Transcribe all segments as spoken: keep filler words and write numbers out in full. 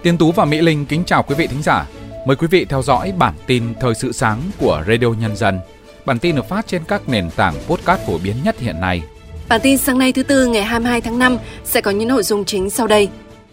Tiến Tú và Mỹ Linh kính chào quý vị thính giả. Mời quý vị theo dõi bản tin Thời sự sáng của Radio Nhân dân. Bản tin được phát trên các nền tảng podcast phổ biến nhất hiện nay. Bản tin sáng nay thứ Tư ngày hai mươi hai tháng năm sẽ có những nội dung chính sau đây.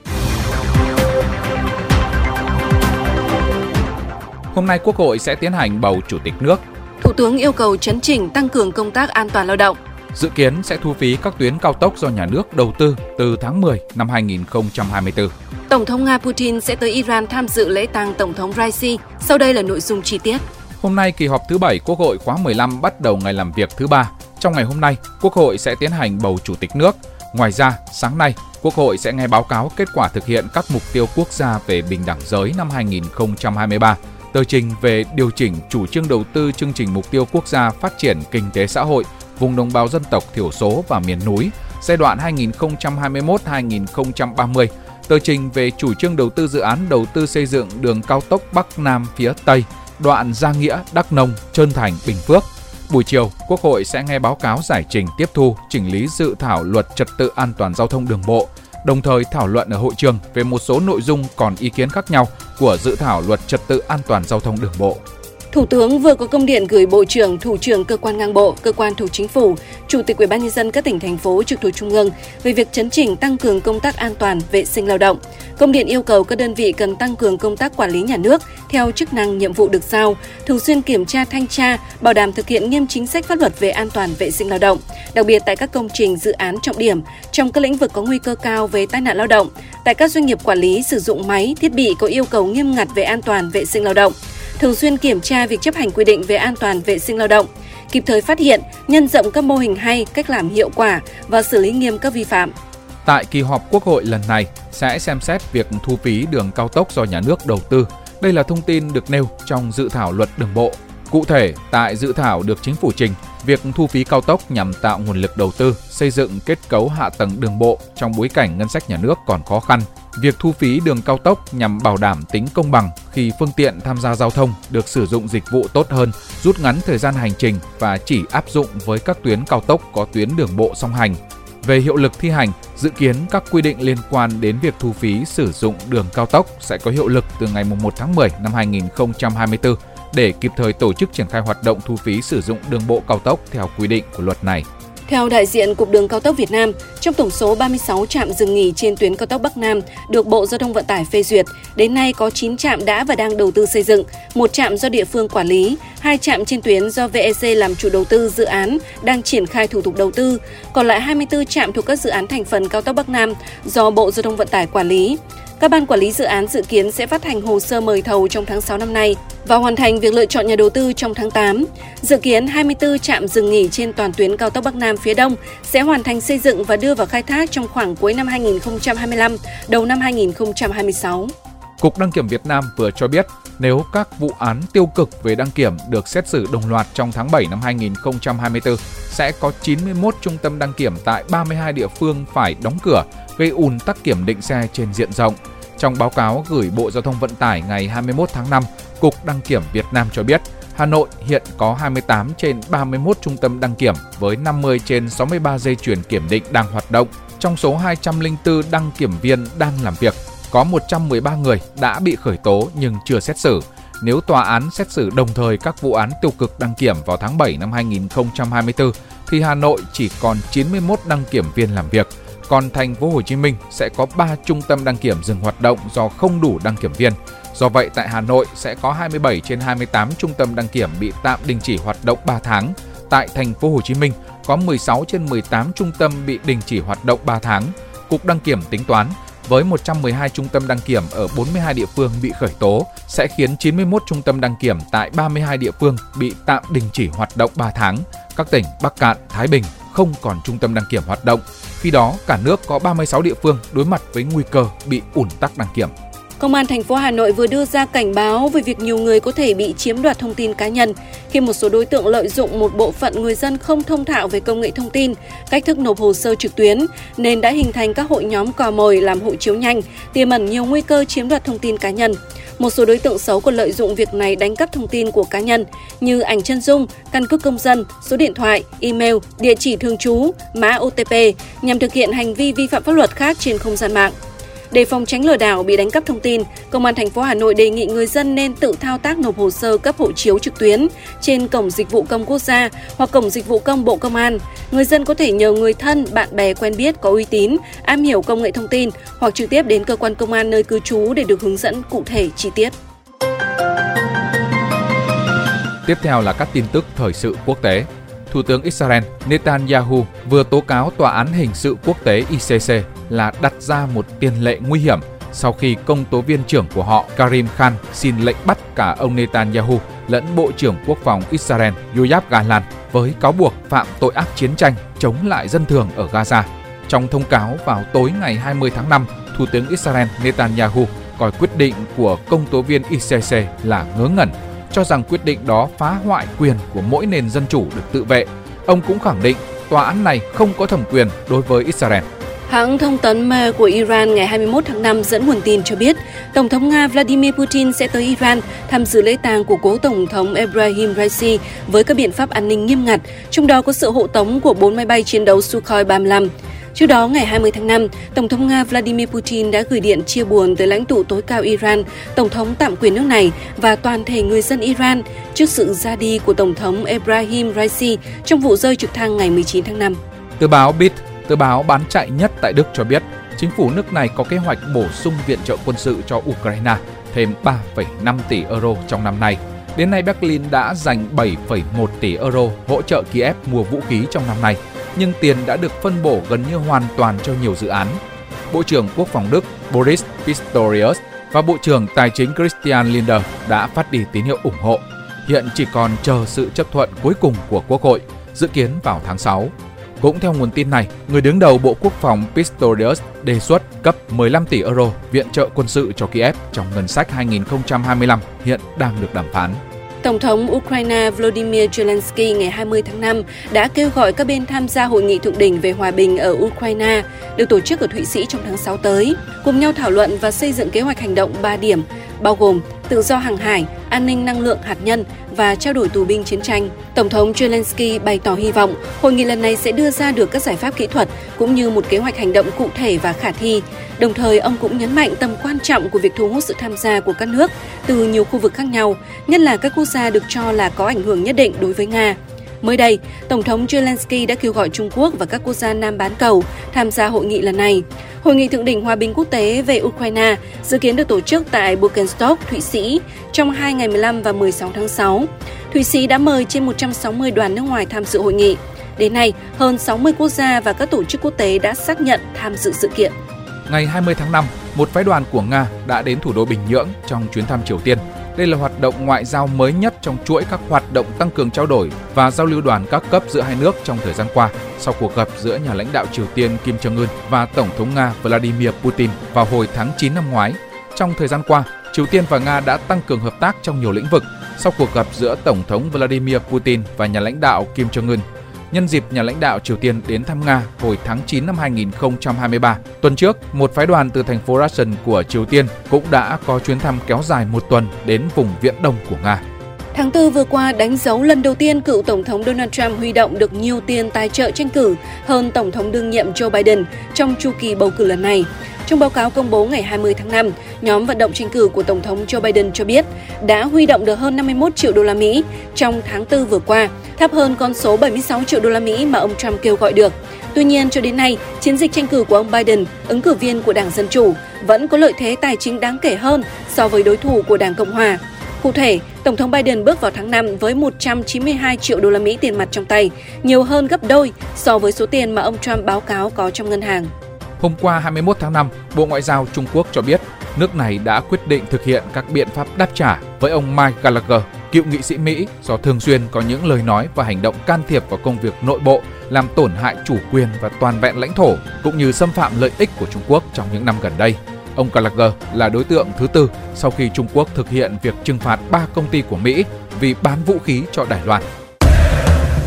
Hôm nay Quốc hội sẽ tiến hành bầu Chủ tịch nước. Thủ tướng yêu cầu chấn chỉnh tăng cường công tác an toàn lao động. Dự kiến sẽ thu phí các tuyến cao tốc do nhà nước đầu tư từ tháng mười năm hai nghìn không trăm hai mươi tư. Tổng thống Nga Putin sẽ tới Iran tham dự lễ tang Tổng thống Raisi. Sau đây là nội dung chi tiết. Hôm nay kỳ họp thứ bảy Quốc hội khóa mười lăm bắt đầu ngày làm việc thứ ba. Trong ngày hôm nay, Quốc hội sẽ tiến hành bầu Chủ tịch nước. Ngoài ra, sáng nay, Quốc hội sẽ nghe báo cáo kết quả thực hiện các mục tiêu quốc gia về bình đẳng giới năm hai nghìn không trăm hai mươi ba, tờ trình về điều chỉnh chủ trương đầu tư chương trình mục tiêu quốc gia phát triển kinh tế xã hội vùng đồng bào dân tộc thiểu số và miền núi giai đoạn hai nghìn không trăm hai mươi mốt đến hai nghìn không trăm ba mươi, tờ trình về chủ trương đầu tư dự án đầu tư xây dựng đường cao tốc Bắc Nam phía Tây, đoạn Gia Nghĩa, Đắk Nông, Trơn Thành, Bình Phước. Buổi chiều, Quốc hội sẽ nghe báo cáo giải trình tiếp thu, chỉnh lý dự thảo luật trật tự an toàn giao thông đường bộ, đồng thời thảo luận ở hội trường về một số nội dung còn ý kiến khác nhau của dự thảo luật trật tự an toàn giao thông đường bộ. Thủ tướng vừa có công điện gửi Bộ trưởng, Thủ trưởng cơ quan ngang bộ, cơ quan thuộc Chính phủ, Chủ tịch Ủy ban nhân dân các tỉnh thành phố trực thuộc Trung ương về việc chấn chỉnh tăng cường công tác an toàn vệ sinh lao động. Công điện yêu cầu các đơn vị cần tăng cường công tác quản lý nhà nước theo chức năng nhiệm vụ được giao, thường xuyên kiểm tra thanh tra, bảo đảm thực hiện nghiêm chính sách pháp luật về an toàn vệ sinh lao động, đặc biệt tại các công trình dự án trọng điểm trong các lĩnh vực có nguy cơ cao về tai nạn lao động, tại các doanh nghiệp quản lý sử dụng máy, thiết bị có yêu cầu nghiêm ngặt về an toàn vệ sinh lao động. Thường xuyên kiểm tra việc chấp hành quy định về an toàn vệ sinh lao động, kịp thời phát hiện, nhân rộng các mô hình hay, cách làm hiệu quả và xử lý nghiêm các vi phạm. Tại kỳ họp Quốc hội lần này sẽ xem xét việc thu phí đường cao tốc do nhà nước đầu tư. Đây là thông tin được nêu trong dự thảo luật đường bộ. Cụ thể, tại dự thảo được Chính phủ trình, việc thu phí cao tốc nhằm tạo nguồn lực đầu tư, xây dựng kết cấu hạ tầng đường bộ trong bối cảnh ngân sách nhà nước còn khó khăn. Việc thu phí đường cao tốc nhằm bảo đảm tính công bằng khi phương tiện tham gia giao thông được sử dụng dịch vụ tốt hơn, rút ngắn thời gian hành trình và chỉ áp dụng với các tuyến cao tốc có tuyến đường bộ song hành. Về hiệu lực thi hành, dự kiến các quy định liên quan đến việc thu phí sử dụng đường cao tốc sẽ có hiệu lực từ ngày mùng một tháng mười năm hai nghìn không trăm hai mươi tư để kịp thời tổ chức triển khai hoạt động thu phí sử dụng đường bộ cao tốc theo quy định của luật này. Theo đại diện Cục Đường Cao tốc Việt Nam, trong tổng số ba mươi sáu trạm dừng nghỉ trên tuyến cao tốc Bắc Nam được Bộ Giao thông Vận tải phê duyệt, đến nay có chín trạm đã và đang đầu tư xây dựng, một trạm do địa phương quản lý, hai trạm trên tuyến do vê e xê làm chủ đầu tư dự án đang triển khai thủ tục đầu tư, còn lại hai mươi tư trạm thuộc các dự án thành phần cao tốc Bắc Nam do Bộ Giao thông Vận tải quản lý. Các ban quản lý dự án dự kiến sẽ phát hành hồ sơ mời thầu trong tháng sáu năm nay và hoàn thành việc lựa chọn nhà đầu tư trong tháng tám. Dự kiến hai mươi tư trạm dừng nghỉ trên toàn tuyến cao tốc Bắc Nam phía Đông sẽ hoàn thành xây dựng và đưa vào khai thác trong khoảng cuối năm hai nghìn không trăm hai mươi lăm, đầu năm hai nghìn không trăm hai mươi sáu. Cục Đăng kiểm Việt Nam vừa cho biết nếu các vụ án tiêu cực về đăng kiểm được xét xử đồng loạt trong tháng bảy năm hai nghìn không trăm hai mươi tư, sẽ có chín mươi mốt trung tâm đăng kiểm tại ba mươi hai địa phương phải đóng cửa, gây ùn tắc kiểm định xe trên diện rộng. Trong báo cáo gửi Bộ Giao thông Vận tải ngày hai mươi mốt tháng năm, Cục Đăng kiểm Việt Nam cho biết Hà Nội hiện có hai mươi tám trên ba mươi mốt trung tâm đăng kiểm với năm mươi trên sáu mươi ba dây chuyền kiểm định đang hoạt động. Trong số hai trăm lẻ bốn đăng kiểm viên đang làm việc, có một trăm mười ba người đã bị khởi tố nhưng chưa xét xử. Nếu tòa án xét xử đồng thời các vụ án tiêu cực đăng kiểm vào tháng bảy năm hai nghìn không trăm hai mươi tư, thì Hà Nội chỉ còn chín mươi mốt đăng kiểm viên làm việc. Còn thành phố Hồ Chí Minh sẽ có ba trung tâm đăng kiểm dừng hoạt động do không đủ đăng kiểm viên. Do vậy, tại Hà Nội sẽ có hai mươi bảy trên hai mươi tám trung tâm đăng kiểm bị tạm đình chỉ hoạt động ba tháng. Tại thành phố Hồ Chí Minh có mười sáu trên mười tám trung tâm bị đình chỉ hoạt động ba tháng. Cục Đăng kiểm tính toán với một trăm mười hai trung tâm đăng kiểm ở bốn mươi hai địa phương bị khởi tố sẽ khiến chín mươi mốt trung tâm đăng kiểm tại ba mươi hai địa phương bị tạm đình chỉ hoạt động ba tháng. Các tỉnh Bắc Kạn, Thái Bình không còn trung tâm đăng kiểm hoạt động. Khi đó, cả nước có ba mươi sáu địa phương đối mặt với nguy cơ bị ùn tắc đăng kiểm. Công an thành phố Hà Nội vừa đưa ra cảnh báo về việc nhiều người có thể bị chiếm đoạt thông tin cá nhân khi một số đối tượng lợi dụng một bộ phận người dân không thông thạo về công nghệ thông tin, cách thức nộp hồ sơ trực tuyến nên đã hình thành các hội nhóm cò mồi làm hộ chiếu nhanh, tiềm ẩn nhiều nguy cơ chiếm đoạt thông tin cá nhân. Một số đối tượng xấu còn lợi dụng việc này đánh cắp thông tin của cá nhân như ảnh chân dung, căn cước công dân, số điện thoại, email, địa chỉ thường trú, mã ô tê pê nhằm thực hiện hành vi vi phạm pháp luật khác trên không gian mạng. Để phòng tránh lừa đảo bị đánh cắp thông tin, Công an thành phố Hà Nội đề nghị người dân nên tự thao tác nộp hồ sơ cấp hộ chiếu trực tuyến trên Cổng Dịch vụ Công Quốc gia hoặc Cổng Dịch vụ Công Bộ Công an. Người dân có thể nhờ người thân, bạn bè quen biết có uy tín, am hiểu công nghệ thông tin hoặc trực tiếp đến cơ quan công an nơi cư trú để được hướng dẫn cụ thể chi tiết. Tiếp theo là các tin tức thời sự quốc tế. Thủ tướng Israel Netanyahu vừa tố cáo Tòa án Hình sự Quốc tế I C C là đặt ra một tiền lệ nguy hiểm sau khi công tố viên trưởng của họ Karim Khan xin lệnh bắt cả ông Netanyahu lẫn Bộ trưởng Quốc phòng Israel Yoav Gallant với cáo buộc phạm tội ác chiến tranh chống lại dân thường ở Gaza. Trong thông cáo vào tối ngày hai mươi tháng năm, Thủ tướng Israel Netanyahu coi quyết định của công tố viên I C C là ngớ ngẩn, cho rằng quyết định đó phá hoại quyền của mỗi nền dân chủ được tự vệ. Ông cũng khẳng định tòa án này không có thẩm quyền đối với Israel. Hãng thông tấn Mehr của Iran ngày hai mươi mốt tháng năm dẫn nguồn tin cho biết, Tổng thống Nga Vladimir Putin sẽ tới Iran tham dự lễ tang của cố Tổng thống Ebrahim Raisi với các biện pháp an ninh nghiêm ngặt, trong đó có sự hộ tống của bốn máy bay chiến đấu Sukhoi ba mươi lăm. Trước đó, ngày hai mươi tháng năm, Tổng thống Nga Vladimir Putin đã gửi điện chia buồn tới lãnh tụ tối cao Iran, Tổng thống tạm quyền nước này và toàn thể người dân Iran trước sự ra đi của Tổng thống Ebrahim Raisi trong vụ rơi trực thăng ngày mười chín tháng năm. Tờ báo Bild, tờ báo bán chạy nhất tại Đức cho biết, chính phủ nước này có kế hoạch bổ sung viện trợ quân sự cho Ukraine thêm ba phẩy năm tỷ euro trong năm nay. Đến nay, Berlin đã dành bảy phẩy một tỷ euro hỗ trợ Kiev mua vũ khí trong năm nay, nhưng tiền đã được phân bổ gần như hoàn toàn cho nhiều dự án. Bộ trưởng Quốc phòng Đức Boris Pistorius và Bộ trưởng Tài chính Christian Lindner đã phát đi tín hiệu ủng hộ. Hiện chỉ còn chờ sự chấp thuận cuối cùng của Quốc hội, dự kiến vào tháng sáu. Cũng theo nguồn tin này, người đứng đầu Bộ Quốc phòng Pistorius đề xuất cấp mười lăm tỷ euro viện trợ quân sự cho Kiev trong ngân sách hai nghìn không trăm hai mươi lăm hiện đang được đàm phán. Tổng thống Ukraine Volodymyr Zelensky ngày hai mươi tháng năm đã kêu gọi các bên tham gia hội nghị thượng đỉnh về hòa bình ở Ukraine được tổ chức ở Thụy Sĩ trong tháng sáu tới, cùng nhau thảo luận và xây dựng kế hoạch hành động ba điểm, bao gồm tự do hàng hải, an ninh năng lượng hạt nhân và trao đổi tù binh chiến tranh. Tổng thống Zelensky bày tỏ hy vọng hội nghị lần này sẽ đưa ra được các giải pháp kỹ thuật cũng như một kế hoạch hành động cụ thể và khả thi. Đồng thời, ông cũng nhấn mạnh tầm quan trọng của việc thu hút sự tham gia của các nước từ nhiều khu vực khác nhau, nhất là các quốc gia được cho là có ảnh hưởng nhất định đối với Nga. Mới đây, Tổng thống Zelensky đã kêu gọi Trung Quốc và các quốc gia Nam bán cầu tham gia hội nghị lần này. Hội nghị thượng đỉnh hòa bình quốc tế về Ukraine dự kiến được tổ chức tại Birkenstock, Thụy Sĩ trong hai ngày mười lăm và mười sáu tháng sáu. Thụy Sĩ đã mời trên một trăm sáu mươi đoàn nước ngoài tham dự hội nghị. Đến nay, hơn sáu mươi quốc gia và các tổ chức quốc tế đã xác nhận tham dự sự kiện. Ngày hai mươi tháng năm, một phái đoàn của Nga đã đến thủ đô Bình Nhưỡng trong chuyến thăm Triều Tiên. Đây là hoạt động ngoại giao mới nhất trong chuỗi các hoạt động tăng cường trao đổi và giao lưu đoàn các cấp giữa hai nước trong thời gian qua, sau cuộc gặp giữa nhà lãnh đạo Triều Tiên Kim Jong-un và Tổng thống Nga Vladimir Putin vào hồi tháng chín năm ngoái. Trong thời gian qua, Triều Tiên và Nga đã tăng cường hợp tác trong nhiều lĩnh vực sau cuộc gặp giữa Tổng thống Vladimir Putin và nhà lãnh đạo Kim Jong-un. Nhân dịp nhà lãnh đạo Triều Tiên đến thăm Nga hồi tháng chín năm hai nghìn không trăm hai mươi ba, tuần trước, một phái đoàn từ thành phố Ryazan của Triều Tiên cũng đã có chuyến thăm kéo dài một tuần đến vùng Viễn Đông của Nga. Tháng tư vừa qua đánh dấu lần đầu tiên cựu Tổng thống Donald Trump huy động được nhiều tiền tài trợ tranh cử hơn Tổng thống đương nhiệm Joe Biden trong chu kỳ bầu cử lần này. Trong báo cáo công bố ngày hai mươi tháng năm, nhóm vận động tranh cử của Tổng thống Joe Biden cho biết đã huy động được hơn năm mươi mốt triệu đô la Mỹ trong tháng tư vừa qua, thấp hơn con số bảy mươi sáu triệu đô la Mỹ mà ông Trump kêu gọi được. Tuy nhiên, cho đến nay, chiến dịch tranh cử của ông Biden, ứng cử viên của Đảng Dân Chủ, vẫn có lợi thế tài chính đáng kể hơn so với đối thủ của Đảng Cộng Hòa. Cụ thể, Tổng thống Biden bước vào tháng năm với một trăm chín mươi hai triệu đô la Mỹ tiền mặt trong tay, nhiều hơn gấp đôi so với số tiền mà ông Trump báo cáo có trong ngân hàng. Hôm qua hai mươi mốt tháng năm, Bộ Ngoại giao Trung Quốc cho biết nước này đã quyết định thực hiện các biện pháp đáp trả với ông Mike Gallagher, cựu nghị sĩ Mỹ do thường xuyên có những lời nói và hành động can thiệp vào công việc nội bộ, làm tổn hại chủ quyền và toàn vẹn lãnh thổ, cũng như xâm phạm lợi ích của Trung Quốc trong những năm gần đây. Ông Gallagher là đối tượng thứ tư sau khi Trung Quốc thực hiện việc trừng phạt ba công ty của Mỹ vì bán vũ khí cho Đài Loan.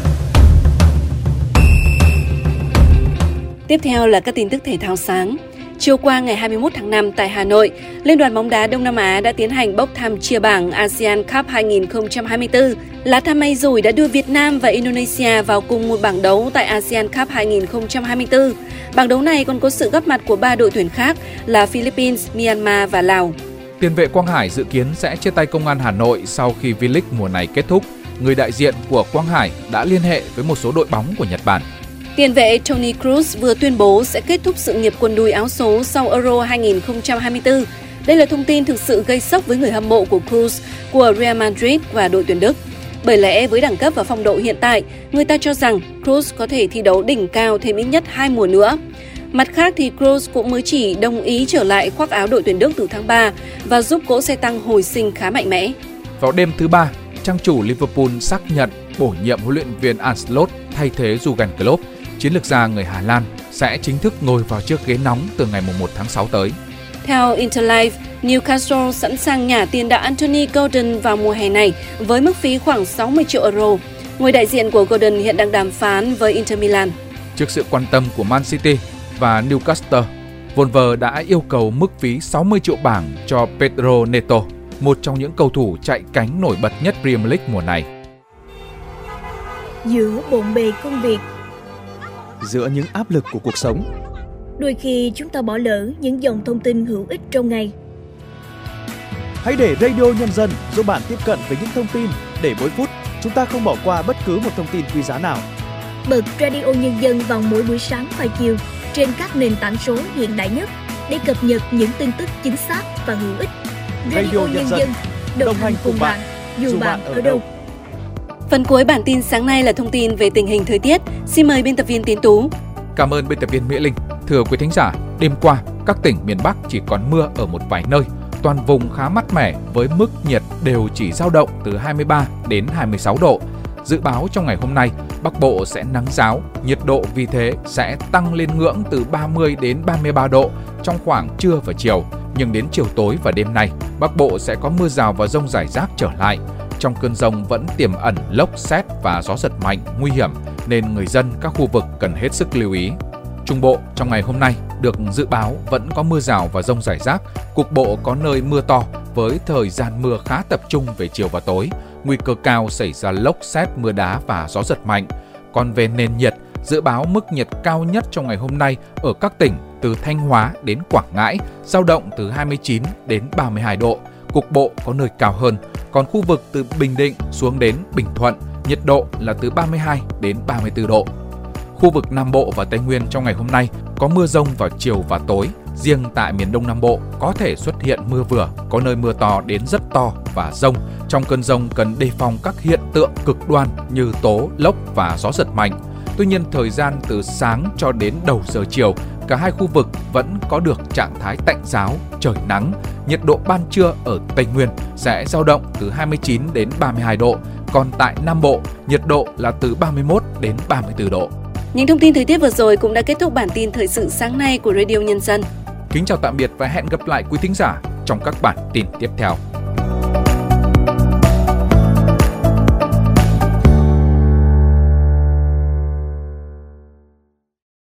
Tiếp theo là các tin tức thể thao sáng. Chiều qua ngày hai mươi mốt tháng năm tại Hà Nội, Liên đoàn bóng đá Đông Nam Á đã tiến hành bốc thăm chia bảng ASEAN Cup hai không hai tư. Lá thăm may rủi đã đưa Việt Nam và Indonesia vào cùng một bảng đấu tại ASEAN Cup hai không hai tư. Bảng đấu này còn có sự góp mặt của ba đội tuyển khác là Philippines, Myanmar và Lào. Tiền vệ Quang Hải dự kiến sẽ chia tay Công an Hà Nội sau khi V-League mùa này kết thúc. Người đại diện của Quang Hải đã liên hệ với một số đội bóng của Nhật Bản. Tiền vệ Toni Kroos vừa tuyên bố sẽ kết thúc sự nghiệp quần đùi áo số sau Euro hai không hai tư. Đây là thông tin thực sự gây sốc với người hâm mộ của Kroos, của Real Madrid và đội tuyển Đức. Bởi lẽ với đẳng cấp và phong độ hiện tại, người ta cho rằng Kroos có thể thi đấu đỉnh cao thêm ít nhất hai mùa nữa. Mặt khác thì Kroos cũng mới chỉ đồng ý trở lại khoác áo đội tuyển Đức từ tháng ba và giúp cỗ xe tăng hồi sinh khá mạnh mẽ. Vào đêm thứ ba, trang chủ Liverpool xác nhận bổ nhiệm huấn luyện viên Arne Slot thay thế Jurgen Klopp. Chiến lược gia người Hà Lan sẽ chính thức ngồi vào chiếc ghế nóng từ ngày một tháng sáu tới. Theo Interlife, Newcastle sẵn sàng nhả tiền đạo Anthony Gordon vào mùa hè này với mức phí khoảng sáu mươi triệu euro. Người đại diện của Gordon hiện đang đàm phán với Inter Milan. Trước sự quan tâm của Man City và Newcastle, Wolves đã yêu cầu mức phí sáu mươi triệu bảng cho Pedro Neto, một trong những cầu thủ chạy cánh nổi bật nhất Premier League mùa này. Giữa bộn bề công việc, giữa những áp lực của cuộc sống, đôi khi chúng ta bỏ lỡ những dòng thông tin hữu ích trong ngày. Hãy để Radio Nhân dân giúp bạn tiếp cận với những thông tin để mỗi phút chúng ta không bỏ qua bất cứ một thông tin quý giá nào. Bật Radio Nhân dân vào mỗi buổi sáng và chiều trên các nền tảng số hiện đại nhất để cập nhật những tin tức chính xác và hữu ích. Radio, Radio Nhân dân, đồng hành cùng bạn, dù, dù bạn ở đâu. Phần cuối bản tin sáng nay là thông tin về tình hình thời tiết. Xin mời biên tập viên Tiến Tú. Cảm ơn biên tập viên Mỹ Linh. Thưa quý thính giả, đêm qua, các tỉnh miền Bắc chỉ còn mưa ở một vài nơi. Toàn vùng khá mát mẻ với mức nhiệt đều chỉ dao động từ hai mươi ba đến hai mươi sáu độ. Dự báo trong ngày hôm nay, Bắc Bộ sẽ nắng ráo, nhiệt độ vì thế sẽ tăng lên ngưỡng từ ba mươi đến ba mươi ba độ trong khoảng trưa và chiều. Nhưng đến chiều tối và đêm nay, Bắc Bộ sẽ có mưa rào và dông rải rác trở lại. Trong cơn dông vẫn tiềm ẩn lốc, sét và gió giật mạnh, nguy hiểm nên người dân các khu vực cần hết sức lưu ý. Trung Bộ trong ngày hôm nay được dự báo vẫn có mưa rào và dông rải rác, cục bộ có nơi mưa to với thời gian mưa khá tập trung về chiều và tối, nguy cơ cao xảy ra lốc, sét, mưa đá và gió giật mạnh. Còn về nền nhiệt, dự báo mức nhiệt cao nhất trong ngày hôm nay ở các tỉnh từ Thanh Hóa đến Quảng Ngãi dao động từ hai mươi chín đến ba mươi hai độ, cục bộ có nơi cao hơn. Còn khu vực từ Bình Định xuống đến Bình Thuận, nhiệt độ là từ ba mươi hai đến ba mươi tư độ. Khu vực Nam Bộ và Tây Nguyên trong ngày hôm nay có mưa rông vào chiều và tối. Riêng tại miền Đông Nam Bộ có thể xuất hiện mưa vừa, có nơi mưa to đến rất to và rông. Trong cơn rông cần đề phòng các hiện tượng cực đoan như tố, lốc và gió giật mạnh. Tuy nhiên, thời gian từ sáng cho đến đầu giờ chiều, cả hai khu vực vẫn có được trạng thái tạnh ráo, trời nắng. Nhiệt độ ban trưa ở Tây Nguyên sẽ dao động từ hai mươi chín đến ba mươi hai độ, còn tại Nam Bộ, nhiệt độ là từ ba mươi mốt đến ba mươi tư độ. Những thông tin thời tiết vừa rồi cũng đã kết thúc bản tin thời sự sáng nay của Radio Nhân dân. Kính chào tạm biệt và hẹn gặp lại quý thính giả trong các bản tin tiếp theo.